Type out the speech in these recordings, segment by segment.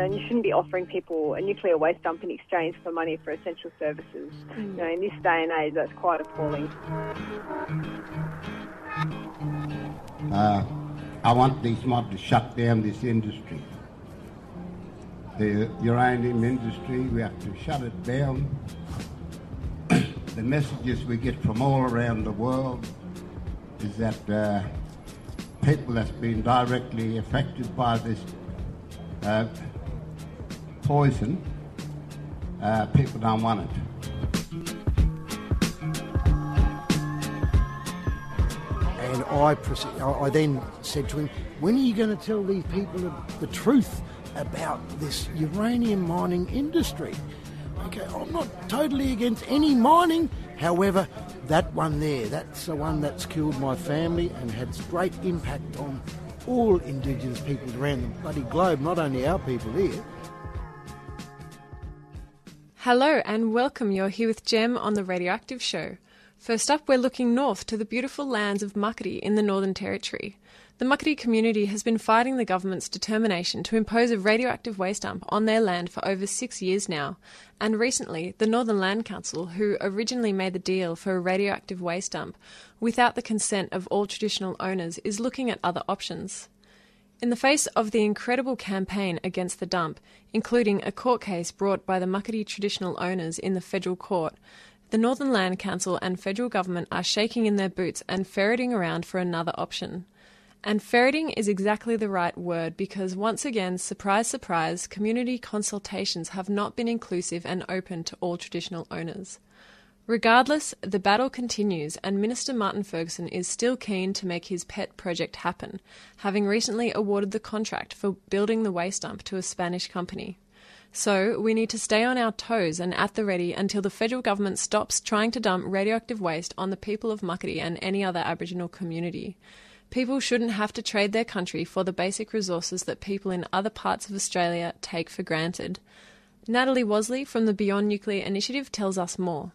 and you shouldn't be offering people a nuclear waste dump in exchange for money for essential services. In this day and age, that's quite appalling. I want these mob to shut down this industry. The uranium industry, we have to shut it down. The messages we get from all around the world is that people that's been directly affected by this poison, people don't want it. And I then said to him, when are you going to tell these people the truth about this uranium mining industry? Okay, I'm not totally against any mining. However, that one there, that's the one that's killed my family and had great impact on all Indigenous peoples around the bloody globe, not only our people here. Hello and welcome. You're here with Gem on the Radioactive Show. First up, we're looking north to the beautiful lands of Muckaty in the Northern Territory. The Muckaty community has been fighting the government's determination to impose a radioactive waste dump on their land for over 6 years now, and recently the Northern Land Council, who originally made the deal for a radioactive waste dump without the consent of all traditional owners, is looking at other options. In the face of the incredible campaign against the dump, including a court case brought by the Muckaty traditional owners in the federal court, the Northern Land Council and federal government are shaking in their boots and ferreting around for another option. And ferreting is exactly the right word because, once again, surprise, surprise, community consultations have not been inclusive and open to all traditional owners. Regardless, the battle continues and Minister Martin Ferguson is still keen to make his pet project happen, having recently awarded the contract for building the waste dump to a Spanish company. So we need to stay on our toes and at the ready until the federal government stops trying to dump radioactive waste on the people of Muckaty and any other Aboriginal community. People shouldn't have to trade their country for the basic resources that people in other parts of Australia take for granted. Natalie Wasley from the Beyond Nuclear Initiative tells us more.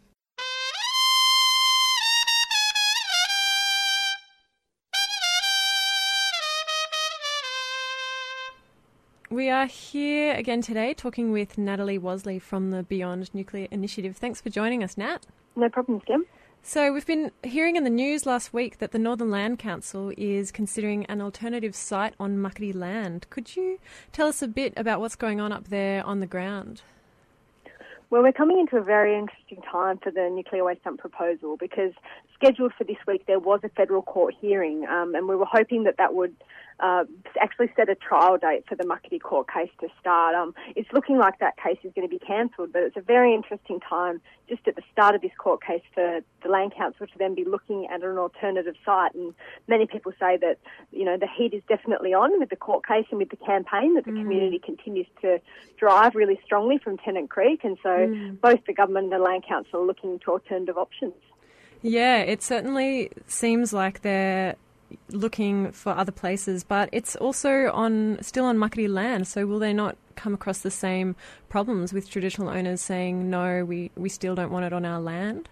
We are here again today talking with Natalie Wasley from the Beyond Nuclear Initiative. Thanks for joining us, Nat. No problem, Kim. So we've been hearing in the news last week that the Northern Land Council is considering an alternative site on Muckaty land. Could you tell us a bit about what's going on up there on the ground? Well, we're coming into a very interesting time for the nuclear waste dump proposal because scheduled for this week there was a federal court hearing and we were hoping that would actually set a trial date for the Muckaty court case to start. It's looking like that case is going to be cancelled, but it's a very interesting time just at the start of this court case for the Land Council to then be looking at an alternative site. And many people say that, you know, the heat is definitely on with the court case and with the campaign that the community continues to drive really strongly from Tennant Creek. And so both the government and the Land Council are looking into alternative options. Yeah, it certainly seems like they're looking for other places, but it's also still on Muckaty land, so will they not come across the same problems with traditional owners saying, no, we still don't want it on our land?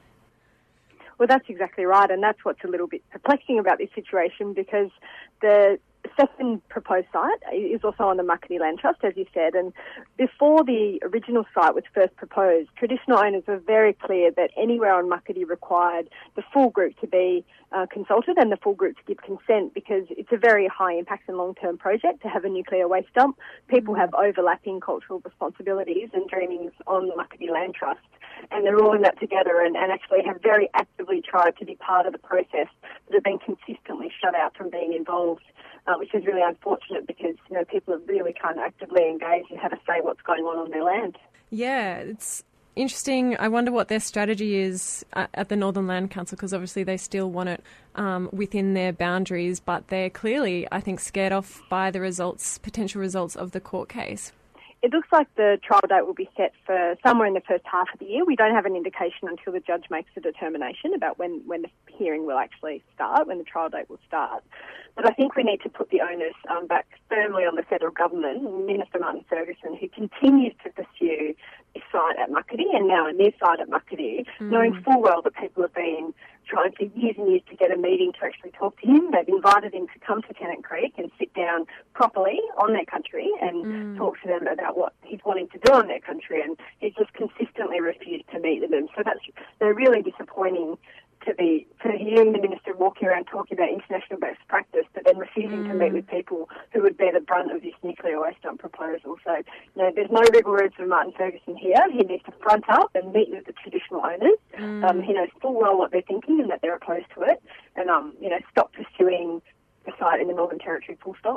Well, that's exactly right, and that's what's a little bit perplexing about this situation because the second proposed site is also on the Muckaty Land Trust, as you said, and before the original site was first proposed, traditional owners were very clear that anywhere on Muckaty required the full group to be consulted and the full group to give consent because it's a very high impact and long-term project to have a nuclear waste dump. People have overlapping cultural responsibilities and dreamings on the Muckaty Land Trust, and they're all in that together and actually have very actively tried to be part of the process but have been consistently shut out from being involved. Which is really unfortunate because, you know, people really can't actively engage and have a say what's going on their land. Yeah, it's interesting. I wonder what their strategy is at the Northern Land Council because obviously they still want it within their boundaries, but they're clearly, I think, scared off by the potential results of the court case. It looks like the trial date will be set for somewhere in the first half of the year. We don't have an indication until the judge makes a determination about when the hearing will actually start, when the trial date will start. But I think we need to put the onus back firmly on the federal government, Minister Martin Ferguson, who continues to pursue this site at Muckaty and now a new site at Muckaty, knowing full well that people have been trying for years and years to get a meeting to actually talk to him. They've invited him to come to Tennant Creek and sit down properly on their country and talk to them about what he's wanting to do on their country, and he's just consistently refused to meet with them. So that's really disappointing for hearing the minister walking around talking about international best practice, but then refusing to meet with people who would bear the brunt of this nuclear waste dump proposal. So, there's no wiggle room for Martin Ferguson here. He needs to front up and meet with the traditional owners. He knows full well what they're thinking and that they're opposed to it, and stop pursuing the site in the Northern Territory, full stop.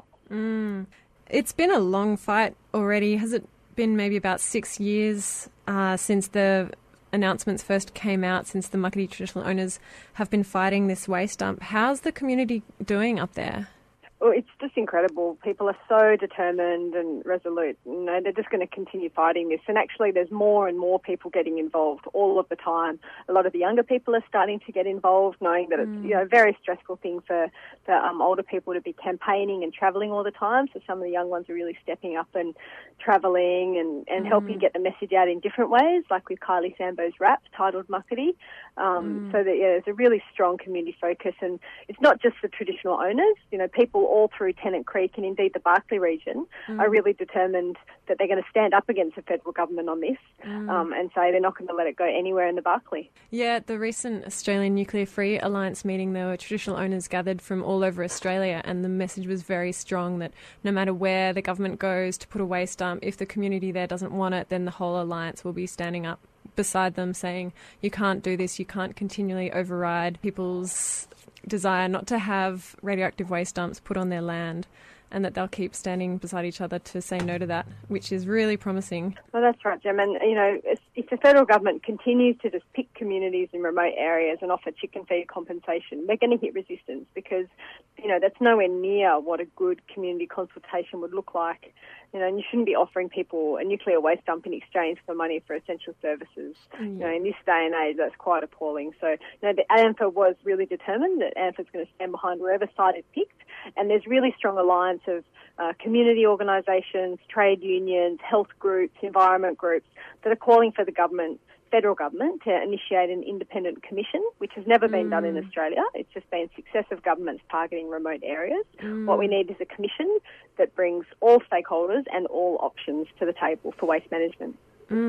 It's been a long fight already. Has it been maybe about 6 years since the announcements first came out, since the Muckaty traditional owners have been fighting this waste dump? How's the community doing up there? Well, it's just incredible. People are so determined and resolute. They're just going to continue fighting this. And actually, there's more and more people getting involved all of the time. A lot of the younger people are starting to get involved, knowing that it's a very stressful thing for older people to be campaigning and travelling all the time. So some of the young ones are really stepping up and travelling and helping get the message out in different ways, like with Kylie Sambo's rap titled Muckaty. So that there's a really strong community focus, and it's not just the traditional owners. People all through Tennant Creek and indeed the Barkly region are really determined that they're going to stand up against the federal government on this and say they're not going to let it go anywhere in the Barkly. Yeah, at the recent Australian Nuclear Free Alliance meeting, there were traditional owners gathered from all over Australia, and the message was very strong that no matter where the government goes to put a waste dump, if the community there doesn't want it, then the whole alliance will be standing up beside them saying, you can't do this, you can't continually override people's desire not to have radioactive waste dumps put on their land, and that they'll keep standing beside each other to say no to that, which is really promising. Well, that's right, Jem. And, if the federal government continues to just pick communities in remote areas and offer chicken feed compensation, they're going to hit resistance because, that's nowhere near what a good community consultation would look like. And you shouldn't be offering people a nuclear waste dump in exchange for money for essential services. In this day and age, that's quite appalling. So, the ANFA was really determined that ANFA's going to stand behind wherever site is picked, and there's really strong alliance of community organisations, trade unions, health groups, environment groups that are calling for the federal government to initiate an independent commission, which has never been done in Australia. It's just been successive governments targeting remote areas. What we need is a commission that brings all stakeholders and all options to the table for waste management.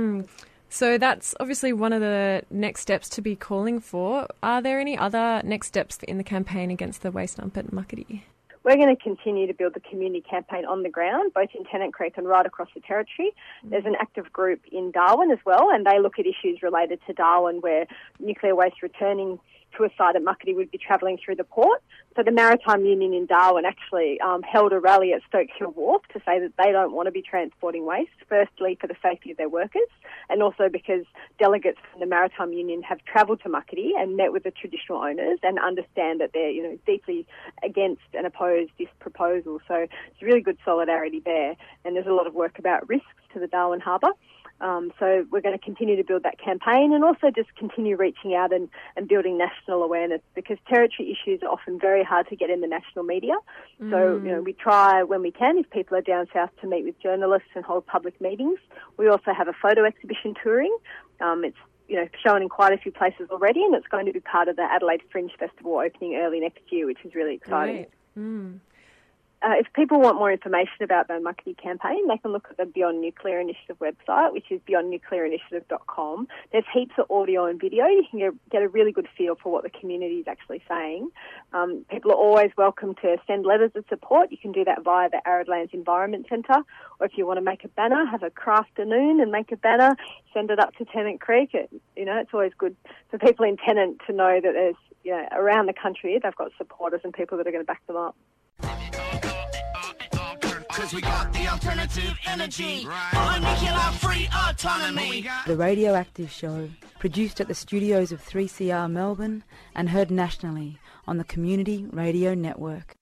So that's obviously one of the next steps to be calling for. Are there any other next steps in the campaign against the waste dump at Muckaty? We're going to continue to build the community campaign on the ground, both in Tennant Creek and right across the Territory. There's an active group in Darwin as well, and they look at issues related to Darwin where nuclear waste returning to a site at Muckaty would be travelling through the port. So the Maritime Union in Darwin actually held a rally at Stokes Hill Wharf to say that they don't want to be transporting waste, firstly for the safety of their workers, and also because delegates from the Maritime Union have travelled to Muckaty and met with the traditional owners and understand that they're deeply against and oppose this proposal. So it's really good solidarity there, and there's a lot of work about risks to the Darwin Harbour. So we're going to continue to build that campaign and also just continue reaching out and building national awareness, because territory issues are often very hard to get in the national media. So, we try when we can, if people are down south, to meet with journalists and hold public meetings. We also have a photo exhibition touring. It's shown in quite a few places already, and it's going to be part of the Adelaide Fringe Festival opening early next year, which is really exciting. Right. If people want more information about the Muckaty campaign, they can look at the Beyond Nuclear Initiative website, which is beyondnuclearinitiative.com. There's heaps of audio and video. You can get a really good feel for what the community is actually saying. People are always welcome to send letters of support. You can do that via the Arid Lands Environment Centre, or if you want to make a banner, have a crafternoon and make a banner, send it up to Tennant Creek. It's always good for people in Tennant to know that there's, around the country, they've got supporters and people that are going to back them up. 'Cause we got the alternative energy, nuclear free autonomy. The Radioactive Show, produced at the studios of 3CR Melbourne and heard nationally on the Community Radio Network.